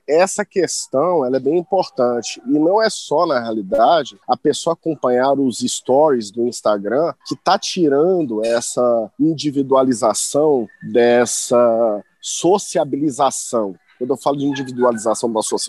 essa questão ela é bem importante. E não é só, na realidade, a pessoa acompanhar os stories do Instagram que está tirando essa individualização dessa sociabilização. Quando eu falo de individualização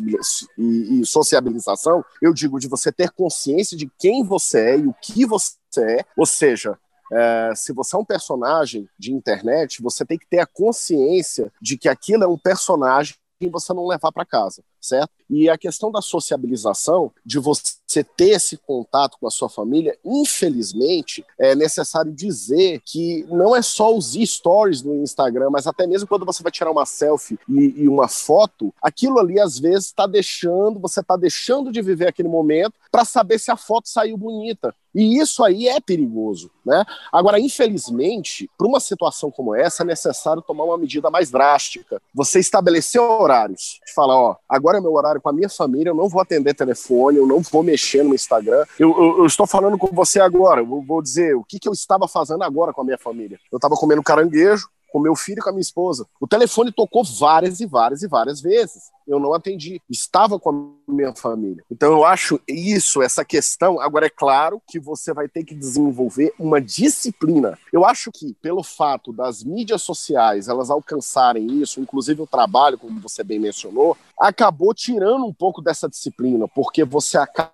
e sociabilização, eu digo de você ter consciência de quem você é e o que você é, ou seja, se você é um personagem de internet, você tem que ter a consciência de que aquilo é um personagem que você não levar para casa, certo? E a questão da sociabilização, de você ter esse contato com a sua família, infelizmente, é necessário dizer que não é só os stories no Instagram, mas até mesmo quando você vai tirar uma selfie e uma foto, aquilo ali às vezes você está deixando de viver aquele momento para saber se a foto saiu bonita. E isso aí é perigoso, né? Agora, infelizmente, para uma situação como essa, é necessário tomar uma medida mais drástica. Você estabelecer horários. Falar, ó, agora é meu horário com a minha família, eu não vou atender telefone, eu não vou mexer no Instagram. Eu estou falando com você agora, eu vou dizer o que eu estava fazendo agora com a minha família. Eu estava comendo caranguejo, com meu filho e com a minha esposa. O telefone tocou várias e várias e várias vezes. Eu não atendi. Estava com a minha família. Então eu acho essa questão, agora é claro que você vai ter que desenvolver uma disciplina. Eu acho que pelo fato das mídias sociais elas alcançarem isso, inclusive o trabalho, como você bem mencionou, acabou tirando um pouco dessa disciplina, porque você acaba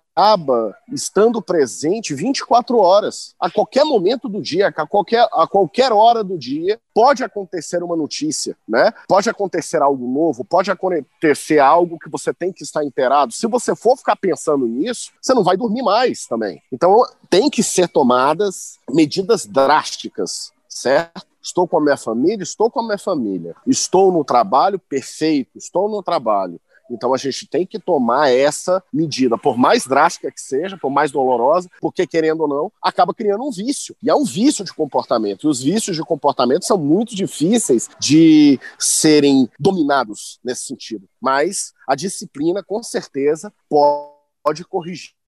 estando presente 24 horas, a qualquer momento do dia, a qualquer hora do dia, pode acontecer uma notícia, né? Pode acontecer algo novo, pode acontecer algo que você tem que estar inteirado. Se você for ficar pensando nisso, você não vai dormir mais também. Então, tem que ser tomadas medidas drásticas, certo? Estou com a minha família, estou com a minha família. Estou no trabalho, perfeito, estou no trabalho. Então a gente tem que tomar essa medida, por mais drástica que seja, por mais dolorosa, porque querendo ou não, acaba criando um vício. E é um vício de comportamento. E os vícios de comportamento são muito difíceis de serem dominados nesse sentido. Mas a disciplina, com certeza, pode corrigir